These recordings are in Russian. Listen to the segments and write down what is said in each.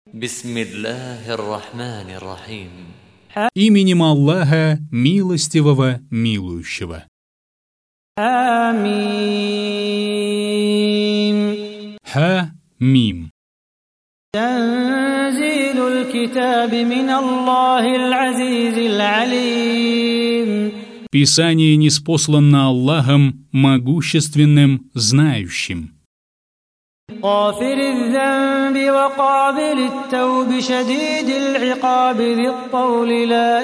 Бисмиллахир-рахманир-рахим. Именем Аллаха, милостивого, милующего. آمين. Ха-мим. تنزيل الكتاب من الله العزيز العليم. Писание ниспослано Аллахом, могущественным, знающим. غافر الذنب وقابل التوب شديد العقاب ذي الطول لا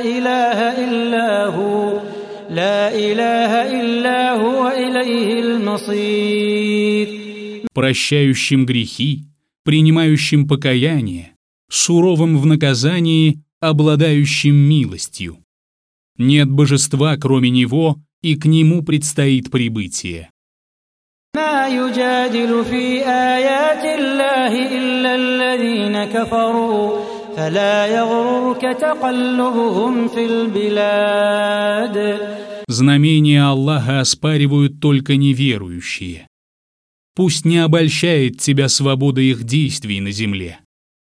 إله إلا هو إليه المصير. Прощающим грехи, принимающим покаяние, суровым в наказании, обладающим милостью. Нет божества, кроме Него, и к Нему предстоит прибытие. ما يجادل في آيات الله إلا الذين كفروا فلا يغررك تقلبهم في البلاد. Знамения Аллаха оспаривают только неверующие. Пусть не обольщает тебя свобода их действий на земле.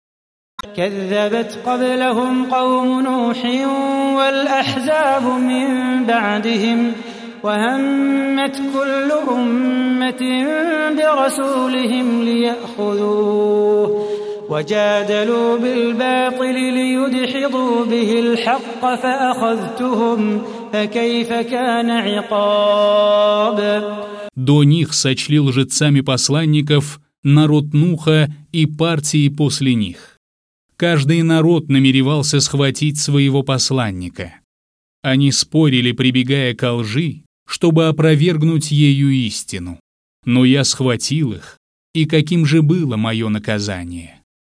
كذبت قبلهم قوم نوح والأحزاب من بعدهم وهمت كل أمة برسولهم ليأخذوه وجادلوا بالباطل ليدحضوا به الحق فأخذتهم فكيف كان عقاب. До них сочли лжецами посланников народ Нуха и партии после них. Каждый народ намеревался схватить своего посланника. Они спорили, прибегая ко лжи, чтобы опровергнуть ею истину. Но я схватил их, и каким же было мое наказание?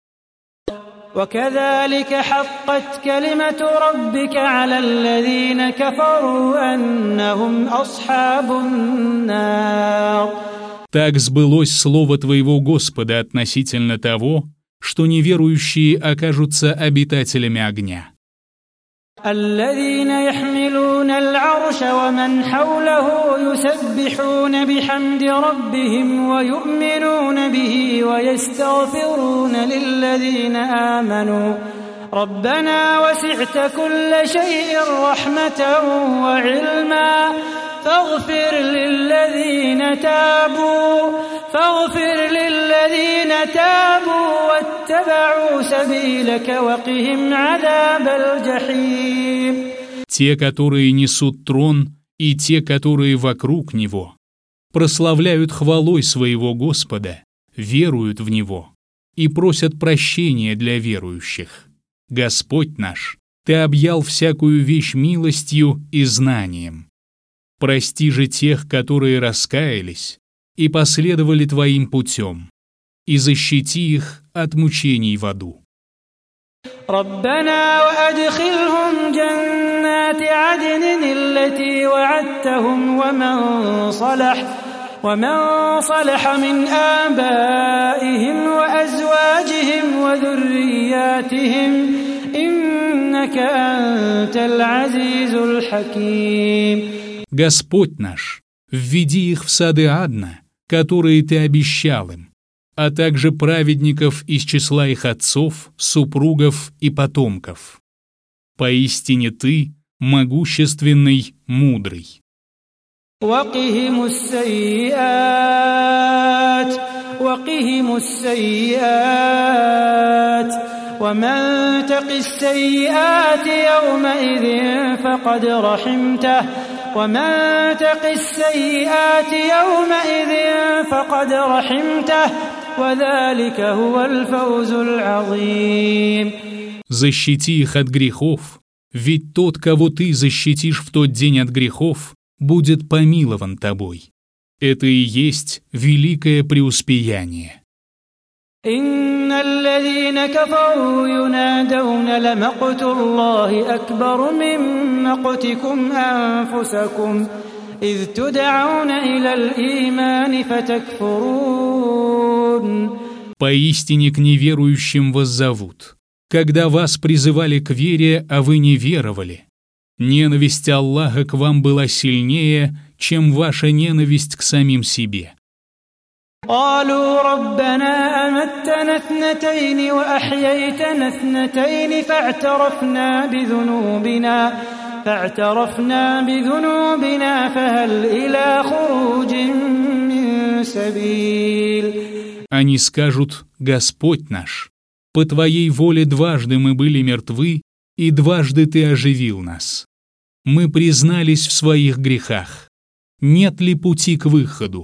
وكذلك حقت كلمة ربك على الذين كفروا أنهم أصحاب النار. Так сбылось слово твоего Господа относительно того, что неверующие окажутся обитателями огня. الذين يحملون العرش ومن حوله يسبحون بحمد ربهم ويؤمنون به ويستغفرون للذين آمنوا ربنا وسعت كل شيء رحمة وعلما فاغفر للذين تابوا واتبعوا سبيلك وقهم عذاب الجحيم. Те, которые несут трон, и те, которые вокруг него, прославляют хвалой своего Господа, веруют в Него и просят прощения для верующих. Господь наш, Ты объял всякую вещь милостью и знанием. Прости же тех, которые раскаялись и последовали Твоим путем, и защити их от мучений в аду. ربنا وأدخلهم جنات عدن التي وعدتهم ومن صلح من آبائهم وأزواجهم وذرياتهم إنك أنت العزيز الحكيم. Господь наш, введи их в сады Адна, которые Ты обещал им, а также праведников из числа их отцов, супругов и потомков. Поистине Ты могущественный, мудрый. وقهم السيئات ومن تق السيئات يومئذ فقد رحمته وذلك هو الفوز العظيم. Защити их от грехов, ведь тот, кого Ты защитишь в тот день от грехов, будет помилован Тобой. Это и есть великое преуспеяние. إن الذين كفروا ينادون لمقت الله أكبر من مقتكم أنفسكم إذ تدعون إلى الإيمان فتكفرون. Поистине к неверующим воззовут, когда вас призывали к вере, а вы не веровали. Ненависть Аллаха к вам была сильнее, чем ваша ненависть к самим себе. قالوا ربنا أمتنا اثنتين وأحييتنا اثنتين فاعترفنا بذنوبنا فهل إلى خروج من سبيل. Они скажут: «Господь наш, по Твоей воле дважды мы были мертвы, и дважды Ты оживил нас. Мы признались в своих грехах. Нет ли пути к выходу?»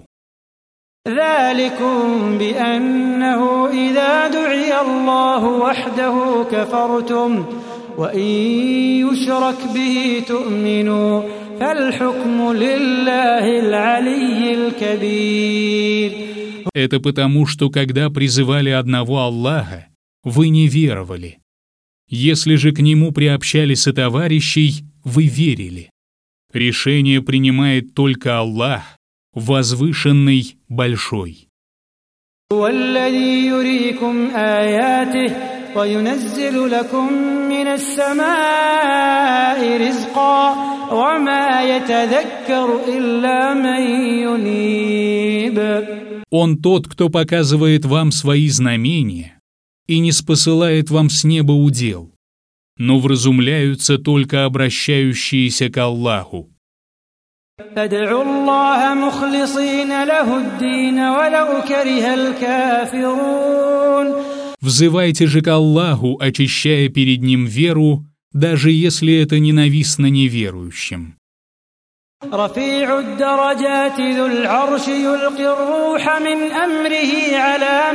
ذلكم بأنه إذا دعي الله وحده كفرتم وإن يشرك به تؤمنوا فالحكم لله العلي الكبير. Это потому, что когда призывали одного Аллаха, вы не веровали. Если же к Нему приобщали сотоварищей, вы верили. Решение принимает только Аллах, возвышенный, большой. والذي يريكم آياته وينزل لكم من السماء رزقا وما يتذكر إلا من ينيب. Он тот, кто показывает вам свои знамения и не спосылает вам с неба удел, но вразумляются только обращающиеся к Аллаху. فادعوا الله مخلصين له الدين ولو كره الكافرون. Взывайте же к Аллаху, очищая перед Ним веру, даже если это ненавистно неверующим. رفيع الدرجات ذو العرش يلقي الروح من أمره على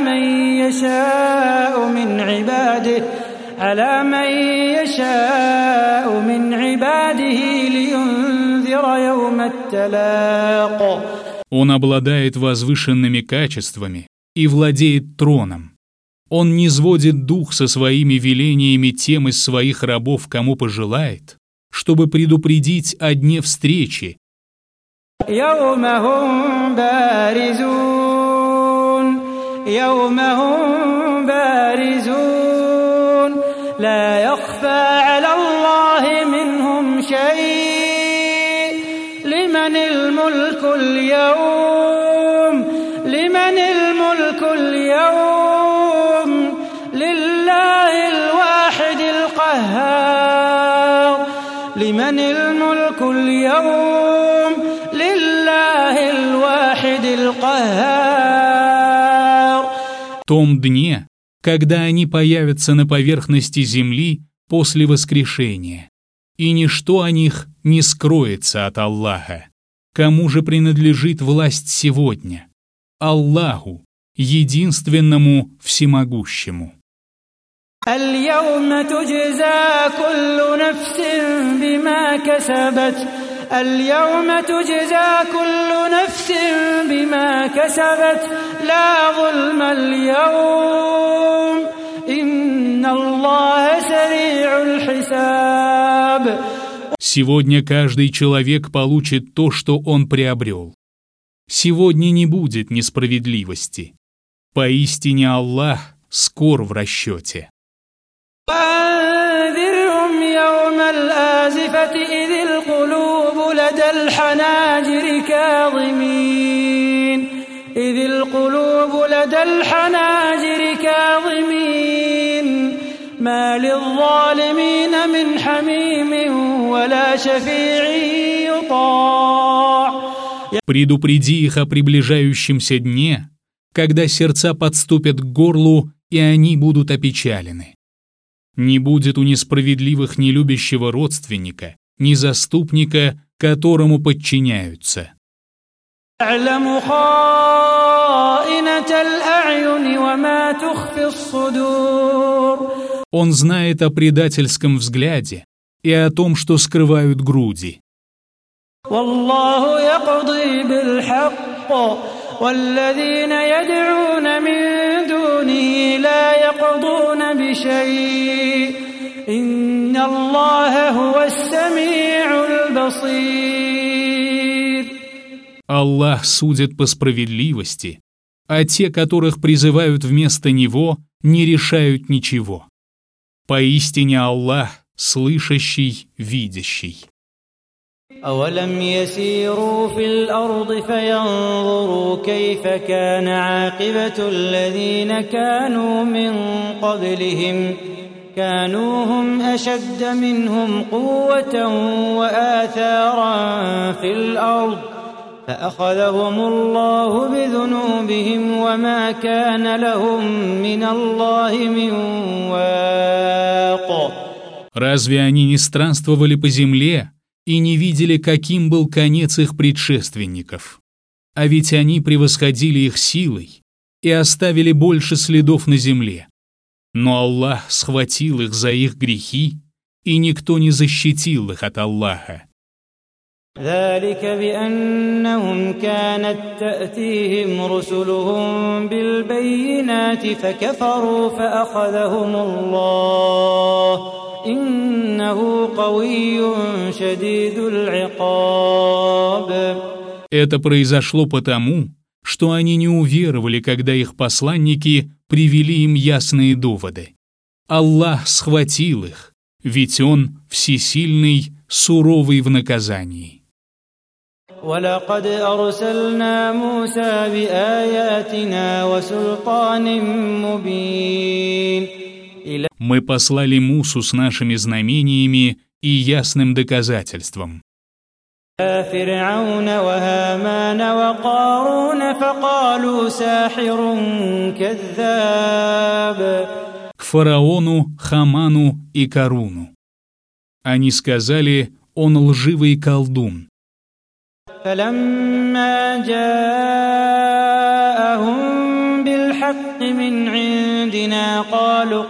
من يشاء من عباده لينذر يوم التلاق. Он обладает возвышенными качествами и владеет троном. Он низводит дух со своими велениями тем из своих рабов, кому пожелает, чтобы предупредить о дне встречи. يوم هم بارزون لا يخفى على الله منهم شيء لمن الملك اليوم لله الواحد القهار. لمن الملك اليوم لله الواحد القهار. В том дне, когда они появятся на поверхности земли после воскрешения, и ничто о них не скроется от Аллаха. Кому же принадлежит власть сегодня? Аллаху, единственному всемогущему. اليوم تجزى كل نفس بما كسبت لا ظلم اليوم إن الله سريع الحساب. Сегодня каждый человек получит то, что он приобрел. Сегодня не будет несправедливости. Поистине Аллах скор в расчете. وأنذرهم يوم الآزفة إذ القلوب لدى الحناجر كاظمين ما للظالمين من حميم ولا شفيع يطاع. Предупреди их о приближающемся дне, когда сердца подступят к горлу, и они будут опечалены. Не будет у несправедливых ни любящего родственника, ни заступника, которому подчиняются. Он знает о предательском взгляде и о том, что скрывают груди. والله يقضي بالحق والذين يدعون من دونه لا يقضون بشيء إن الله هو السميع البصير. Аллах судит по справедливости, а те, которых призывают вместо Него, не решают ничего. Поистине Аллах слышащий, видящий. أولم يسيروا في الأرض فينظروا كيف كان عاقبة الذين كانوا من قبلهم كانوا هم أشد منهم قوة وآثارا في الأرض فأخذهم الله بذنوبهم وما كان لهم من الله من واق. Разве они не странствовали по земле и не видели, каким был конец их предшественников? А ведь они превосходили их силой и оставили больше следов на земле. Но Аллах схватил их за их грехи, и никто не защитил их от Аллаха. ذلك بأنهم كانت تأتيهم رسلهم بالبينات فكفروا فأخذهم الله إنه قوي شديد العقاب. Это произошло потому, что они не уверовали, когда их посланники привели им ясные доводы. Аллах схватил их, ведь Он всесильный, суровый в наказании. ولقد أرسلنا موسى بآياتنا وسلطان مبين. Мы послали Мусу с нашими знамениями и ясным доказательством. فرعون وهامان وقارون فقالوا ساحر كذاب. К фараону, Хаману и Каруну. Они сказали: он лживый колдун. فلما جاءهم بالحق من عندنا قالوا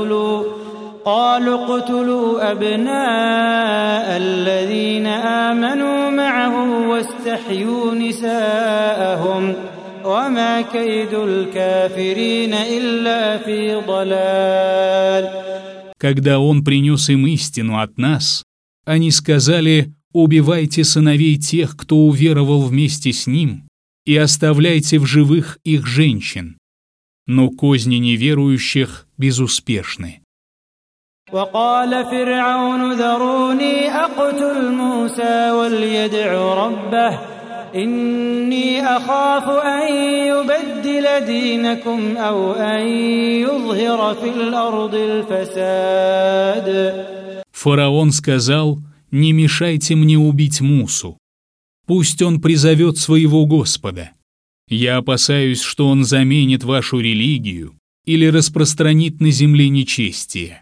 اقتلوا أبناء الذين آمنوا معه واستحيوا نساءهم وما كيد الكافرين إلا في ضلال. Когда он принес им истину от нас, они сказали: убивайте сыновей тех, кто уверовал вместе с ним, и оставляйте в живых их женщин. Но козни неверующих безуспешны. وقال فرعون ذروني أقتل موسى وليدع ربه إني أخاف أن يبدل دينكم أو أن يظهر في الأرض الفساد. Фараон сказал: не мешайте мне убить Мусу. Пусть он призовет своего Господа. Я опасаюсь, что он заменит вашу религию или распространит на земле нечестие.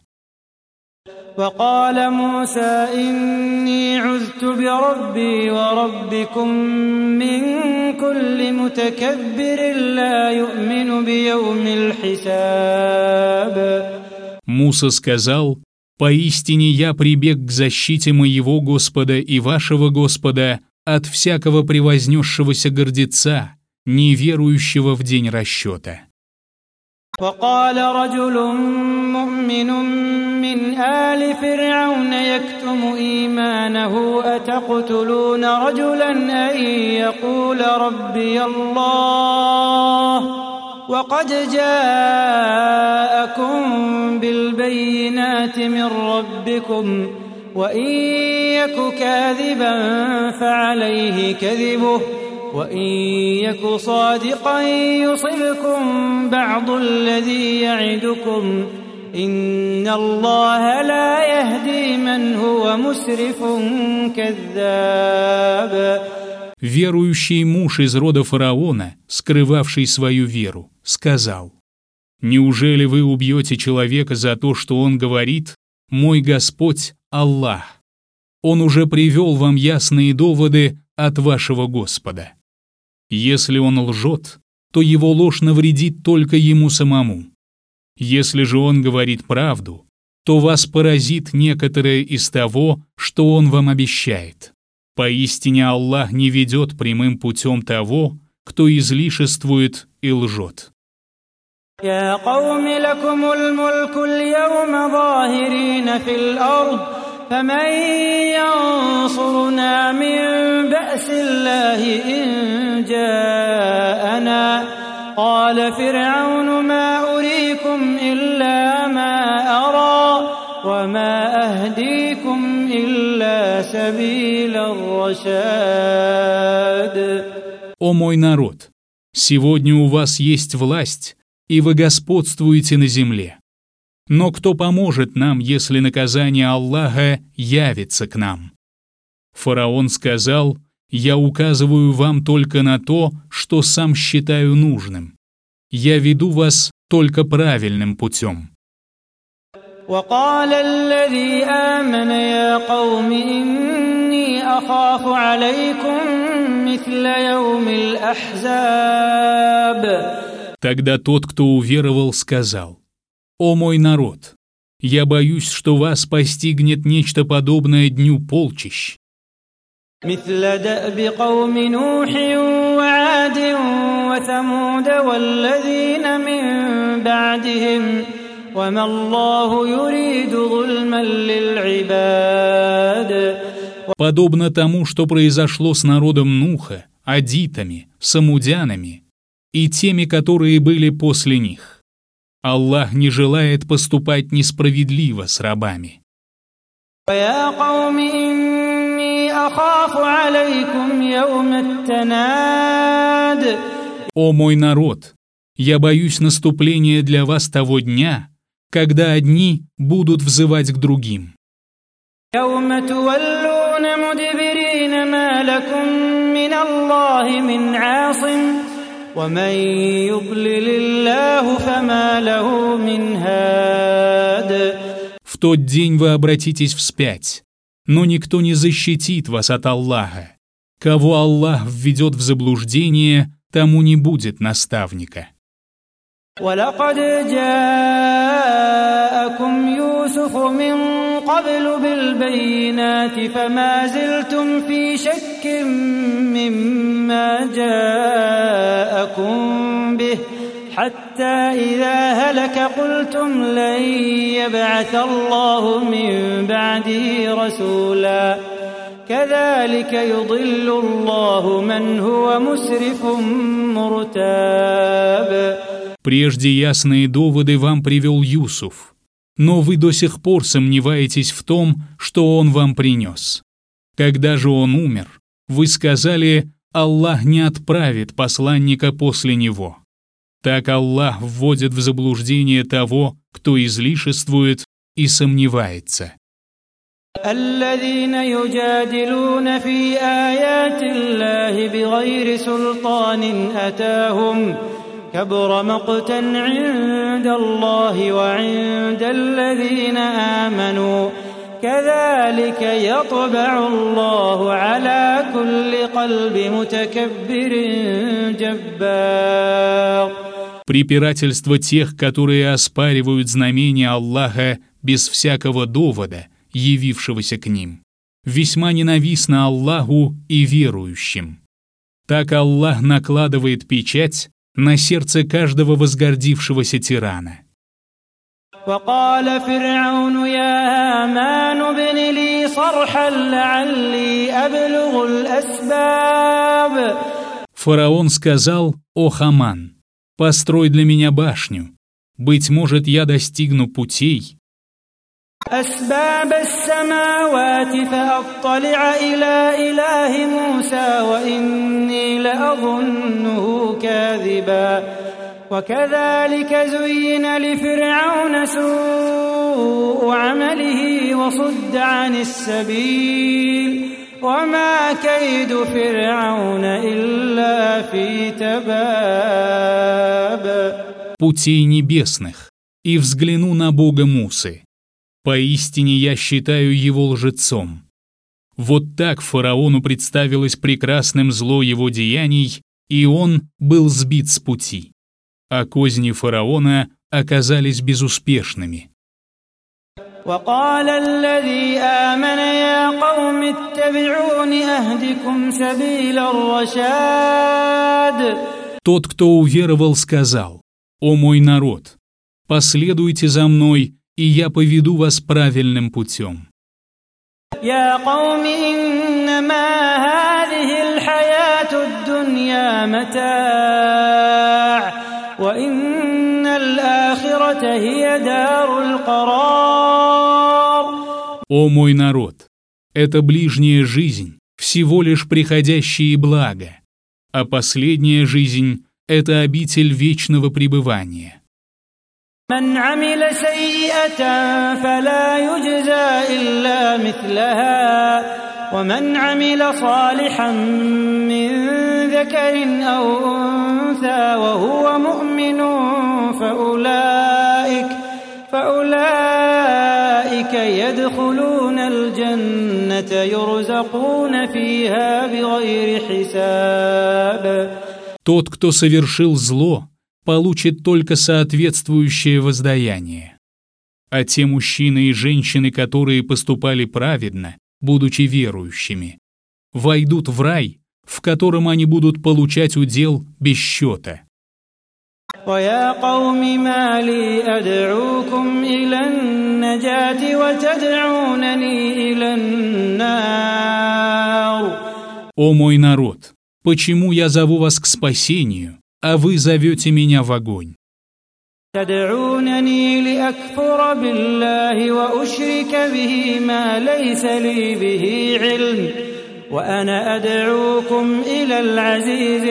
وقال موسى إني عذت بربي وربكم من كل متكبر لا يؤمن بيوم الحساب. Муса сказал: поистине я прибег к защите моего Господа и вашего Господа от всякого превознесшегося гордеца, неверующего в день расчета. وقال رجل مؤمن من آل فرعون يكتم إيمانه أتقتلون رجلا أن يقول ربي الله وقد جاءكم بالبينات من ربكم وإن يك كاذبا فعليه كذبه وإن يك صادقا يصبكم بعض الذي يعدكم إن الله لا يهدي من هو مسرف كذاب. Верующий муж из рода фараона, скрывавший свою веру, сказал: «Неужели вы убьете человека за то, что он говорит: «Мой Господь – Аллах»? Он уже привел вам ясные доводы от вашего Господа. Если он лжет, то его ложь навредит только ему самому. Если же он говорит правду, то вас поразит некоторое из того, что он вам обещает. Поистине Аллах не ведет прямым путем того, кто излишествует и лжет». يا قوم لكم الملك اليوم ظاهرين في الأرض فمن ينصرنا من بأس الله إن جاءنا قال فرعون ما أريكم إلا ما أرى وما أهديكم إلا سبيل الرشاد. «О мой народ, сегодня у вас есть власть, и вы господствуете на земле. Но кто поможет нам, если наказание Аллаха явится к нам?» Фараон сказал: «Я указываю вам только на то, что сам считаю нужным. Я веду вас только правильным путем». وقال الذي آمن يا قوم إني أخاف عليكم مثل يوم الأحزاب. Тогда тот, кто уверовал, сказал: «О мой народ, я боюсь, что вас постигнет нечто подобное дню полчищ». مثل دأب قوم نوح وعاد وثمود والذين من بعدهم وما الله يريد ظلما للعباد. Подобно тому, что произошло с народом Нуха, адитами, самудянами и теми, которые были после них. Аллах не желает поступать несправедливо с рабами. ويا قوم إني أخاف عليكم يوم التناد. «О мой народ, я боюсь наступления для вас того дня, когда одни будут взывать к другим. يوم تولون مدبرين ما لكم من الله من عاصم ومن يضلل الله فما له من هاد. В тот день вы обратитесь вспять, но никто не защитит вас от Аллаха. Кого Аллах введет в заблуждение, тому не будет наставника». ولقد جاءكم يوسف من قبل بالبينات فما زلتم في شك مما جاءكم به حتى إذا هلك قلتم لن يبعث الله من بعده رسولا كذلك يضل الله من هو مسرف مرتاب. Прежде ясные доводы вам привел Юсуф, но вы до сих пор сомневаетесь в том, что он вам принес. Когда же он умер, вы сказали: Аллах не отправит посланника после него. Так Аллах вводит в заблуждение того, кто излишествует и сомневается. الذين يجادلون في آيات الله بغير سلطان أتاهم كبر مقتا عند الله وعند الذين آمنوا كذلك يطبع الله على كل قلب متكبر جبار. Препирательство тех, которые оспаривают знамения Аллаха без всякого довода, явившегося к ним, весьма ненавистно Аллаху и верующим. Так Аллах накладывает печать на сердце каждого возгордившегося тирана. وقال فرعون يا هامان ابن لي صرحا لعلي أبلغ الأسباب. Фараон сказал: «О Хаман, построй для меня башню, быть может, я достигну путей أسباب السماوات فأطلع إلى إله موسى وإني لأظنه كاذبا وكذلك زين لفرعون سوء عمله وصد عن السبيل وما كيد فرعون إلا في تباب. путей небесных, и взгляну на Бога Мусы. Поистине я считаю его лжецом». Вот так фараону представилось прекрасным зло его деяний, и он был сбит с пути. А козни фараона оказались безуспешными. وقال الذي آمن يا قوم اتبعون أهدكم سبيل الرشاد. Тот, кто уверовал, сказал: «О мой народ, последуйте за мной, и я поведу вас правильным путем». يا قوم إنما هذه الحياة الدنيا متاع وإن الآخرة هي دار القرار. «О мой народ! Это ближняя жизнь, всего лишь приходящие блага, а последняя жизнь — это обитель вечного пребывания». من عمل سيئة فلا يجزى إلا مثلها ومن عمل صالحا من ذكر أو أنثى وهو مؤمن فأولئك يدخلون الجنة يرزقون فيها بغير حساب. Тот, кто совершил зло, получит только соответствующее воздаяние. А те мужчины и женщины, которые поступали праведно, будучи верующими, войдут в рай, в котором они будут получать удел без счета. ويا قوم ما لي أدعوكم إلى النجاة وتدعونني إلى النار. О мой народ, почему я зову вас к спасению, а вы зовете меня в огонь? تدعونني لأكفر بالله وأشرك به ما ليس لي به علم وأنا أدعوكم إلى العزيز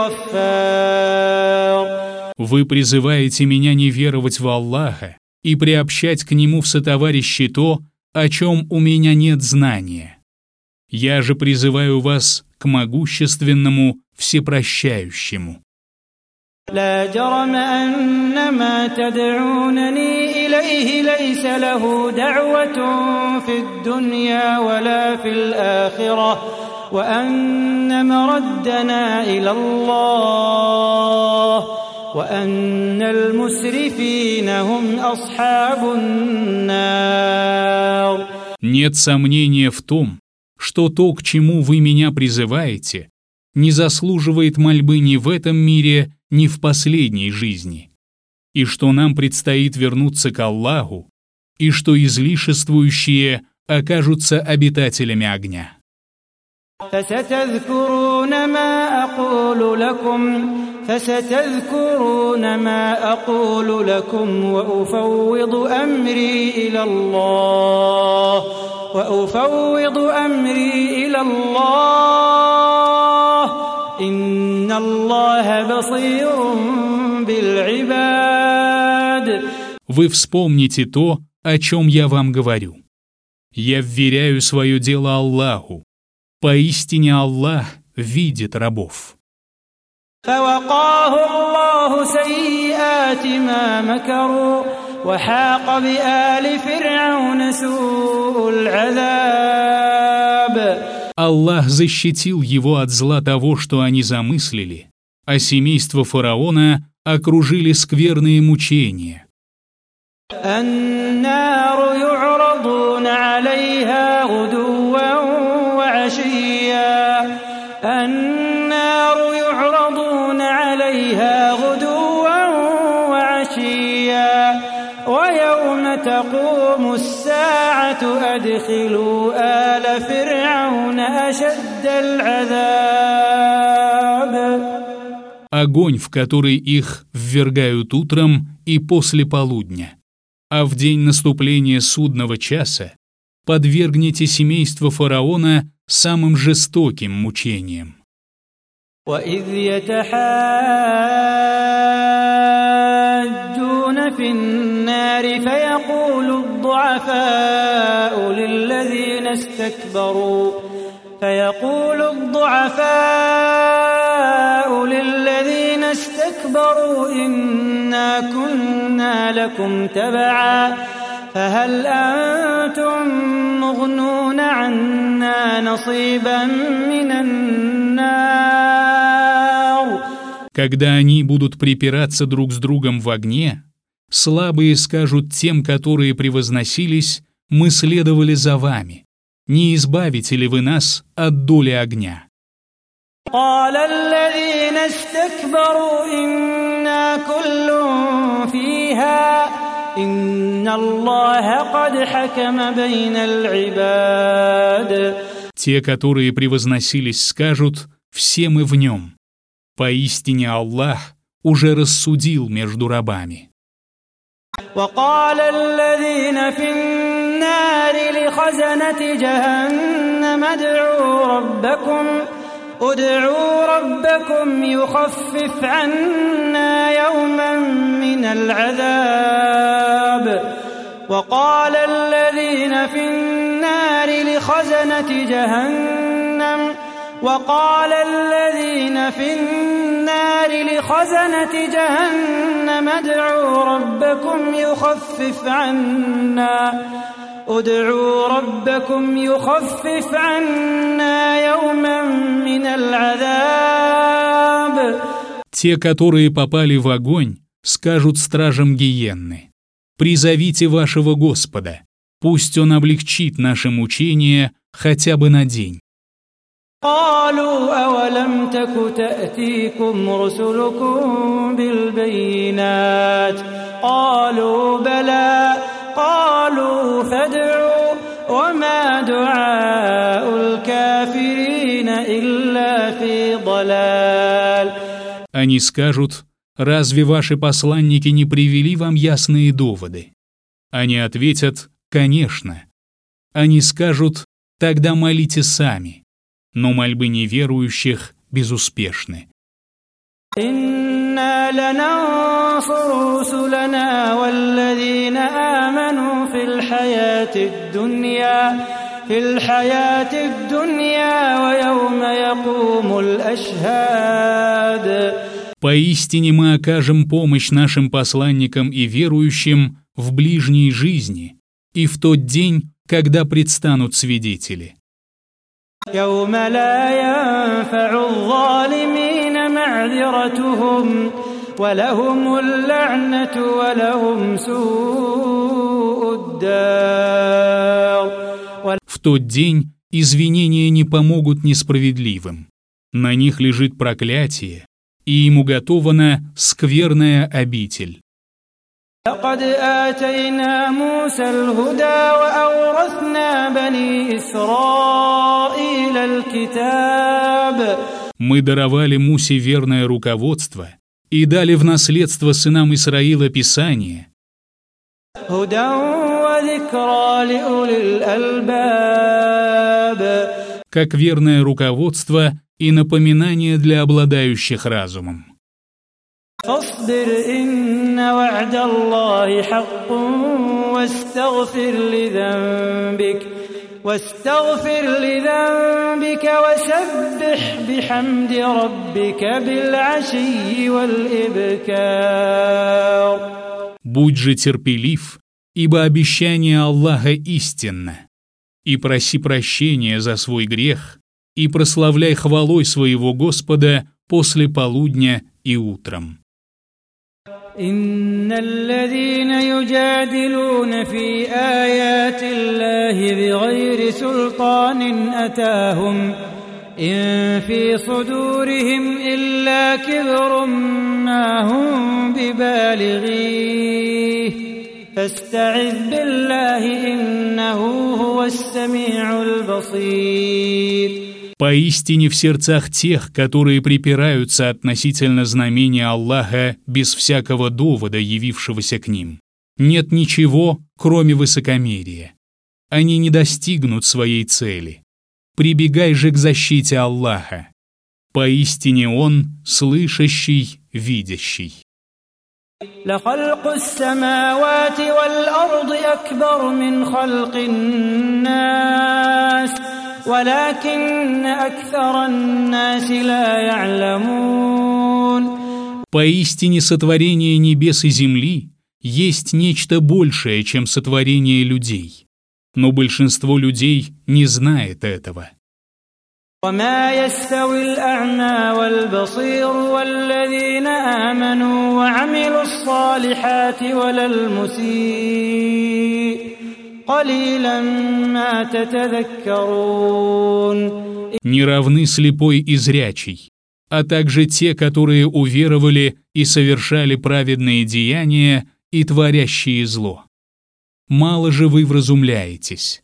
الغفار. Вы призываете меня не веровать в Аллаха и приобщать к Нему в сотоварищи то, о чем у меня нет знания. Я же призываю вас к могущественному, всепрощающему. لا جرم أن ما تدعونني إليه ليس له دعوة في الدنيا ولا في الآخرة وأن مردنا إلى الله وأن المسرفين هم أصحاب النار. Нет сомнения в том, что то, к чему вы меня призываете, не заслуживает мольбы ни в этом мире, ни в последней жизни, и что нам предстоит вернуться к Аллаху, и что излишествующие окажутся обитателями огня. فستذكرون ما أقول لكم وأفوض أمري إلى الله إن الله بصير بالعباد. Вы вспомните то, о чем я вам говорю. Я вверяю свое дело Аллаху. Поистине Аллах видит рабов. فوقاه الله سيئات ما مكروا وحاق بآل فرعون سوء العذاب. Аллах защитил его от зла того, что они замыслили, а семейство фараона окружили скверные мучения. النار يعرضون عليها غدوا وعشيا ويوم تقوم الساعة أدخلوا آل فرعون أشد العذاب. Огонь, в который их ввергают утром и после полудня, а в день наступления судного часа подвергните семейство фараона самым жестоким мучениям. وَإِذْ يَتَحَاجُّونَ فِي النَّارِ فَيَقُولُ الضُّعَفَاءُ لِلَّذِينَ اسْتَكْبَرُوا إِنَّا كُنَّا لَكُمْ تَبَعًا فَهَلْ أَنْتُمْ مُغْنُونَ عَنَّا نَصِيبًا مِنَ النَّارِ. Когда они будут припираться друг с другом в огне, слабые скажут тем, которые превозносились: «Мы следовали за вами. Не избавите ли вы нас от доли огня?» قال الذين استكبروا إنا كل فيها إن الله قد حكم بين العباد. Те, которые превозносились, скажут: «Все мы в нем. Поистине Аллах уже рассудил между рабами». وقال الذين في النار لخزنة جهنم ادعوا ربكم يخفف عنا يوما من العذاب وقال الذين في النار لخزنة جهنم ادعوا ربكم يخفف عنا يوما من العذاب. Те, которые попали в огонь, скажут стражам гиенны: «Призовите вашего Господа, пусть Он облегчит наше мучение хотя бы на день». قالوا أولم تك تأتيكم رسلكم بالبينات قالوا بلى قالوا فادعوا وما دعاء الكافرين إلا في ضلال. Они скажут: «Разве ваши посланники не привели вам ясные доводы?» Они ответят: «Конечно». Они скажут: «Тогда молите сами». Но мольбы неверующих безуспешны. إنا لننصر رسلنا والذين آمنوا في الحياة الدنيا ويوم يقوم الأشهاد. Поистине мы окажем помощь нашим посланникам и верующим в ближней жизни и в тот день, когда предстанут свидетели. يوم لا ينفع الظالمين معذرتهم ولهم اللعنة ولهم سوء الدار. В тот день извинения не помогут несправедливым. На них лежит проклятие, и им уготована скверная обитель. لقد آتينا موسى الهدى وأورثنا بني إسرائيل الكتاب. Мы даровали Мусе верное руководство и дали в наследство сынам Исраила Писание. هدى وذكرى لأولي الألباب. Как верное руководство и напоминание для обладающих разумом. فاصبر إن وعد الله حق واستغفر لذنبك وسبح بحمد ربك بالعشي والإبكار. Будь же терпелив, ибо обещание Аллаха истинно, и проси прощения за свой грех, и прославляй хвалой своего Господа после полудня и утром. إن الذين يجادلون في آيات الله بغير سلطان أتاهم إن في صدورهم إلا كبر ما هم ببالغيه فاستعذ بالله إنه هو السميع البصير. Поистине в сердцах тех, которые припираются относительно знамения Аллаха без всякого довода, явившегося к ним, нет ничего, кроме высокомерия. Они не достигнут своей цели. Прибегай же к защите Аллаха. Поистине Он слышащий, видящий. لخلق السماوات والأرض أكبر من خلق الناس ولكن أكثر الناس لا يعلمون. Поистине сотворение небес и земли есть нечто большее, чем сотворение людей, но большинство людей не знает этого. وما يستوي الأعمى والبصير والذين آمنوا وعملوا الصالحات ولا المسيء قليلا ما تتذكرون. Не равны слепой и зрячий, а также те, которые уверовали и совершали праведные деяния и творящие зло. Мало же вы вразумляетесь.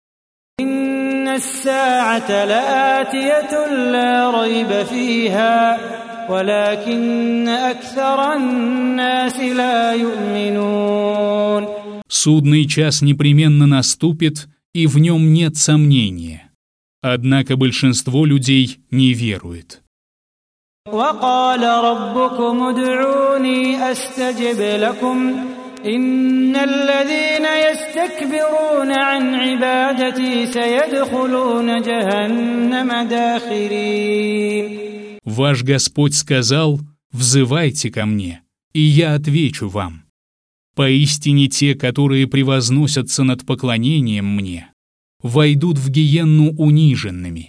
الساعة لآتية لا ريب فيها ولكن أكثر الناس لا يؤمنون. Судный час непременно наступит, и в нем нет сомнения. Однако большинство людей не верует. وقال ربكم ادعوني أستجب لكم إن الذين يستكبرون عن عبادتي سيدخلون جهنم داخرين. Ваш Господь сказал: «Взывайте ко мне, и я отвечу вам. Поистине те, которые превозносятся над поклонением мне, войдут в гиенну униженными».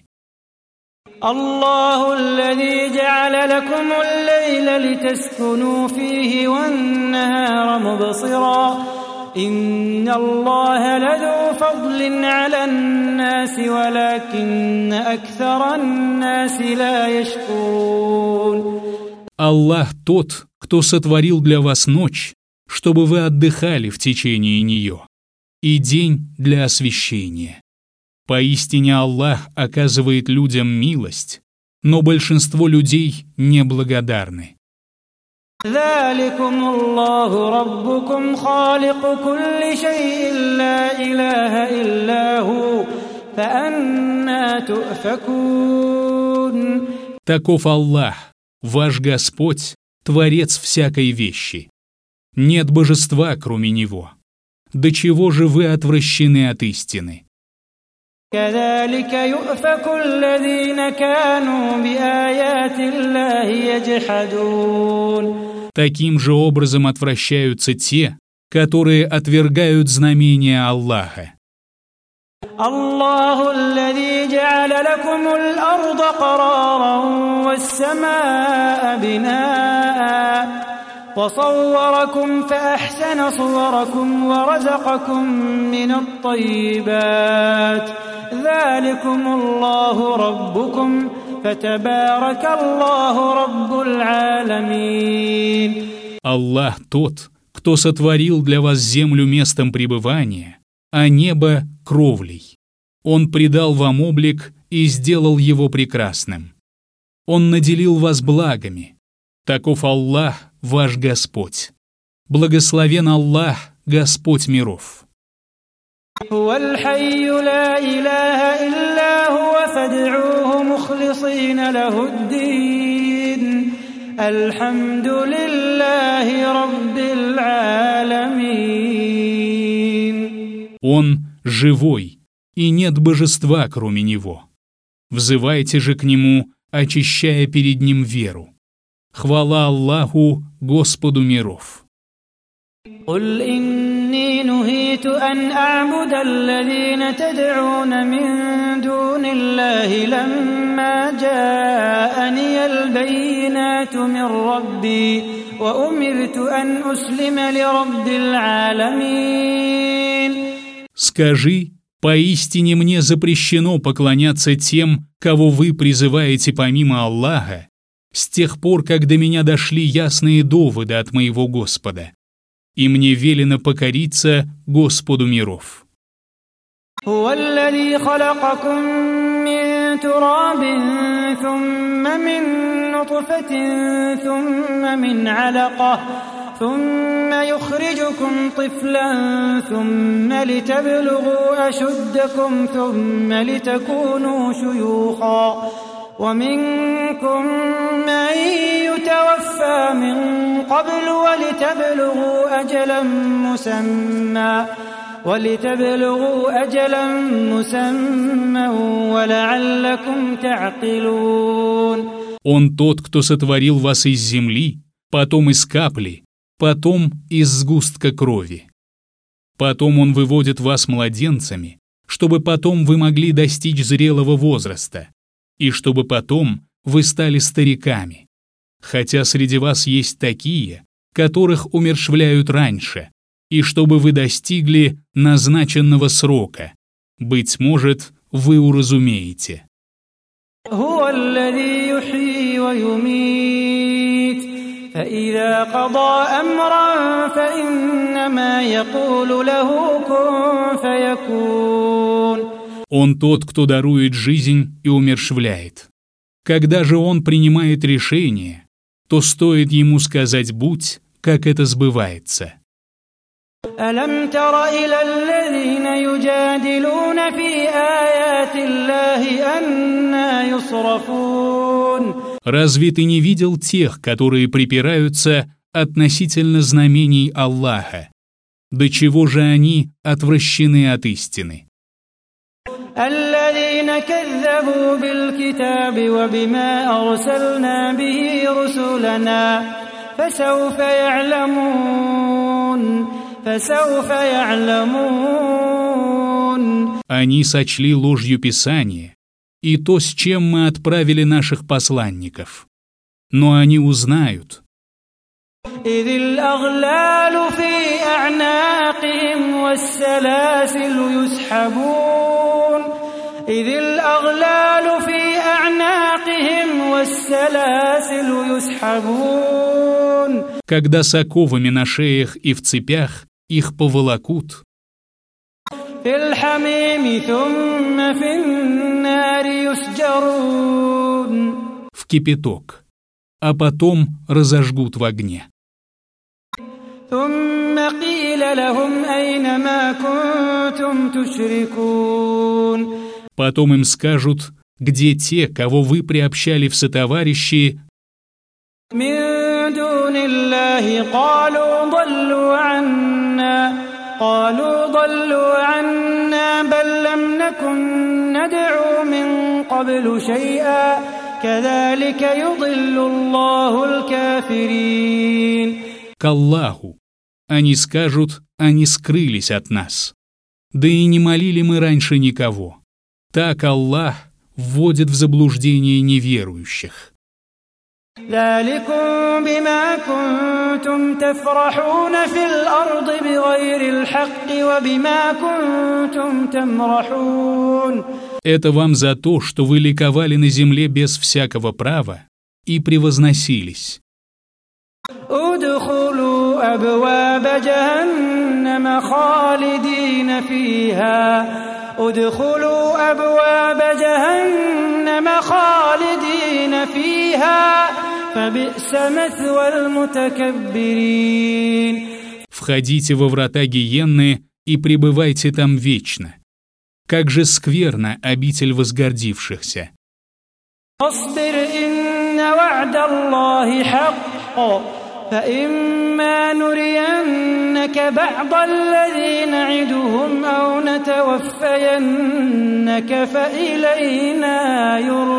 الله الذي جعل لكم الليل لتسكنوا فيه والنهار مبصرا إن الله لذو فضل على الناس ولكن أكثر الناس لا يشكرون. Аллах тот, кто сотворил для вас ночь, чтобы вы отдыхали в течение нее, и день для освещения. Поистине Аллах оказывает людям милость, но большинство людей неблагодарны. ذلكم الله ربكم خالق كل شيء لا إله إلا هو فأنى تؤفكون. Таков Аллах, ваш Господь, Творец всякой вещи. Нет божества, кроме Него. До чего же вы отвращены от истины? كذلك يؤفك الذين كانوا بآيات الله يجحدون. Таким же образом отвращаются те, которые отвергают знамения Аллаха. الله الذي جعل لكم الأرض قرارا والسماء بناء وصوركم فأحسن صوركم ورزقكم من الطيبات ذلكم الله ربكم فتبارك الله رب العالمين. Аллах тот, кто сотворил для вас землю местом пребывания, а небо — кровлей. Он придал вам облик и сделал его прекрасным. Он наделил вас благами. Таков Аллах, ваш Господь. Благословен Аллах, Господь миров. هو الحي لا إله إلا هو فادعوه مخلصين له الدين الحمد لله رب العالمين. Он живой, и нет божества, кроме Него. Взывайте же к Нему, очищая перед Ним веру. Хвала Аллаху, Господу миров. قل إني نهيت أن أعبد الذين تدعون من دون الله لما جاءني البينات من ربي وأمرت أن أسلم لرب العالمين. Скажи: поистине мне запрещено поклоняться тем, кого вы призываете помимо Аллаха, с тех пор, как до меня дошли ясные доводы от моего Господа, и мне велено покориться Господу миров. هو الذي خلقكم من تراب ثم من نطفة ثم من علقة ثم يخرجكم طفلا ثم لتبلغوا أشدكم ثم لتكونوا شيوخا ومنكم من يتوفى من قبل ولتبلغوا أجلا مسمى ولعلكم تعقلون. Он тот, кто сотворил вас из земли, потом из капли, потом из сгустка крови. Потом Он выводит вас младенцами, чтобы потом вы могли достичь зрелого возраста, и чтобы потом вы стали стариками. Хотя среди вас есть такие, которых умерщвляют раньше, и чтобы вы достигли назначенного срока. Быть может, вы уразумеете. هو الذي يحيي ويميت فإذا قضى أمرا فإنما يقول له كن فيكون. Он тот, кто дарует жизнь и умерщвляет. Когда же Он принимает решение, то стоит Ему сказать «будь», как это сбывается. ألم تر إلى الذين يجادلون في آيات الله أنى يصرفون. Разве ты не видел тех, которые припираются относительно знамений Аллаха? До чего же они отвращены от истины? الذين كذبوا بالكتاب وبما أرسلنا به رسلنا فسوف يعلمون. Они сочли ложью Писание и то, с чем мы отправили наших посланников. Но они узнают. إذ الأغلال في أعناقهم والسلاسل يسحبون. إذ الأغلال في أعناقهم والسلاسل يسحبون. Когда с оковами на шеях и в цепях их поволокут. في الحميم ثم في النار يسجرون. В кипяток, а потом разожгут в огне. ثم قيل لهم أين ما كنتم تشركون. Потом им скажут, где те, кого вы приобщали в сотоварищи, من دون الله قالوا ضلوا عنا بل لم نكن ندعو من قبل شيئا كذلك يضل الله الكافرين. к Аллаху. Они скажут, они скрылись от нас. Да и не молили мы раньше никого. Так Аллах вводит в заблуждение неверующих. ذلكم بما كنتم تفرحون في الأرض بغير الحق وبما كنتم تمرحون. Это вам за то, что вы ликовали на земле без всякого права и превозносились. ادخلوا أبواب جهنم خالدين فيها. ادخلوا أبواب جهنم خالدين فيها فبئس مثوى المتكبرين. Входите во врата гиенны и пребывайте там вечно. Как же скверна обитель возгордившихся. اصبر إن وعد الله حق فإما نرينك بعض الذي نعدهم أو نتوفينك فإلينا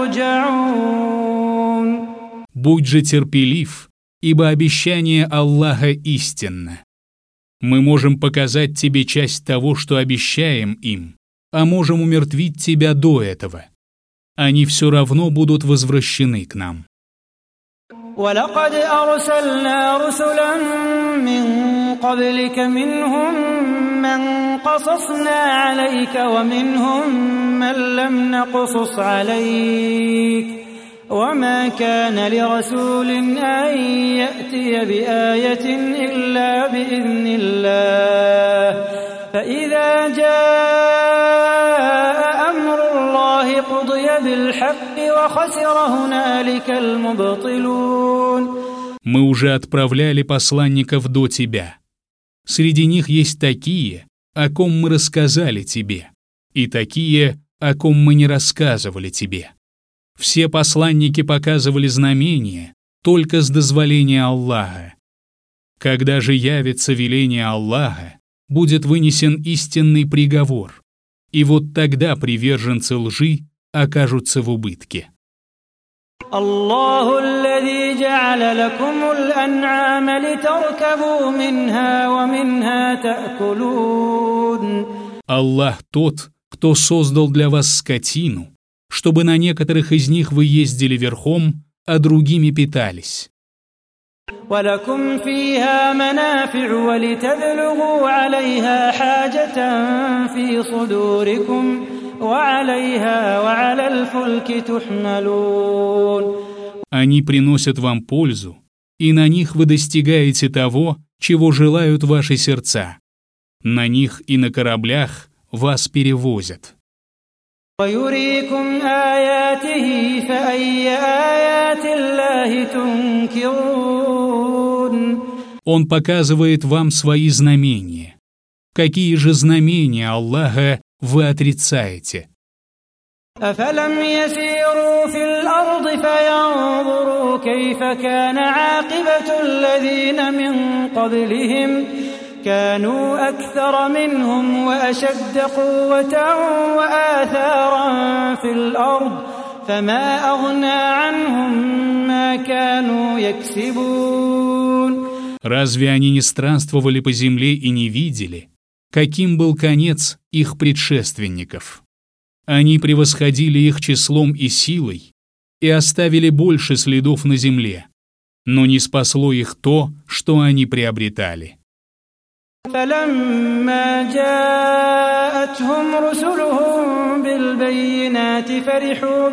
يرجعون. Будь же терпелив, ибо обещание Аллаха истинно. Мы можем показать тебе часть того, что обещаем им, а можем умертвить тебя до этого. Они все равно будут возвращены к нам. ولقد أرسلنا رسلا من قبلك منهم من قصصنا عليك ومنهم من لم نقصص عليك وما كان لرسول أن يأتي بآية إلا بإذن الله فإذا جاء أمر الله قضي بالحق وخسر هنالك المبطلون. Мы уже отправляли посланников до тебя. Среди них есть такие, о ком мы рассказали тебе, и такие, о ком мы не рассказывали тебе. Все посланники показывали знамения только с дозволения Аллаха. Когда же явится веление Аллаха, будет вынесен истинный приговор, и вот тогда приверженцы лжи окажутся в убытке. الله الذي جعل لكم الأنعام لتركبوا منها ومنها تأكلون. Аллах тот, кто создал для вас скотину, чтобы на некоторых из них вы ездили верхом, а другими питались. ولكم فيها منافع ولتبلغوا عليها حاجة في صدوركم وعليها وعلى الفلك تحملون. Они приносят вам пользу, и на них вы достигаете того, чего желают ваши сердца. На них и на кораблях вас перевозят. ويريكم آياته فأي آيات الله تنكرون. Он показывает вам свои знамения. Какие же знамения Аллаха вы отрицаете. أفلم يسيروا في الأرض فينظروا كيف كان عاقبة الذين من قبلهم كانوا أكثر منهم وأشد قوة وآثارا في الأرض فما أغنى عنهم ما كانوا يكسبون. Разве они не странствовали по земле и не видели, каким был конец их предшественников? Они превосходили их числом и силой и оставили больше следов на земле, но не спасло их то, что они приобретали. فلما جاءتهم رسلهم بالبينات فرحوا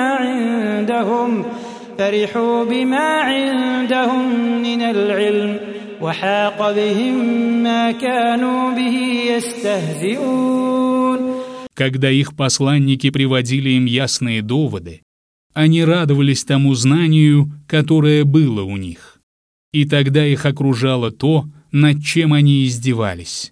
بما عندهم من العلم وحاق بهم ما كانوا به يستهزئون. Когда их посланники приводили им ясные доводы, они радовались тому знанию, которое было у них, и тогда их окружало то, над чем они издевались.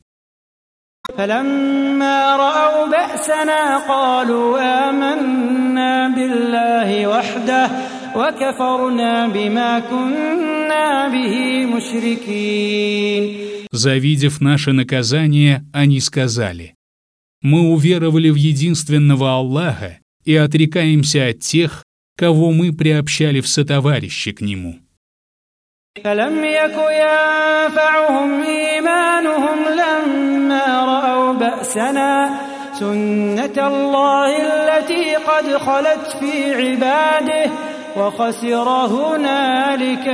فلما رأوا بأسنا قالوا آمنا بالله وحده وكفرنا بما كنا به مشركين. Завидев наше наказание, они сказали: «Мы уверовали в единственного Аллаха и отрекаемся от тех, кого мы приобщали в сотоварищи к Нему». فلم يك ينفعهم إيمانهم لما رأوا بأسنا سنة الله التي قد خلت في عباده وخسر هنالك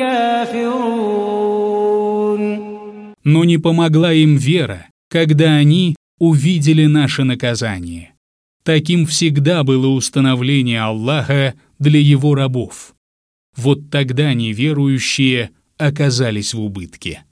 الكافرون. Но не помогла им вера, когда они увидели наше наказание. Таким всегда было установление Аллаха для Его рабов. Вот тогда неверующие оказались в убытке.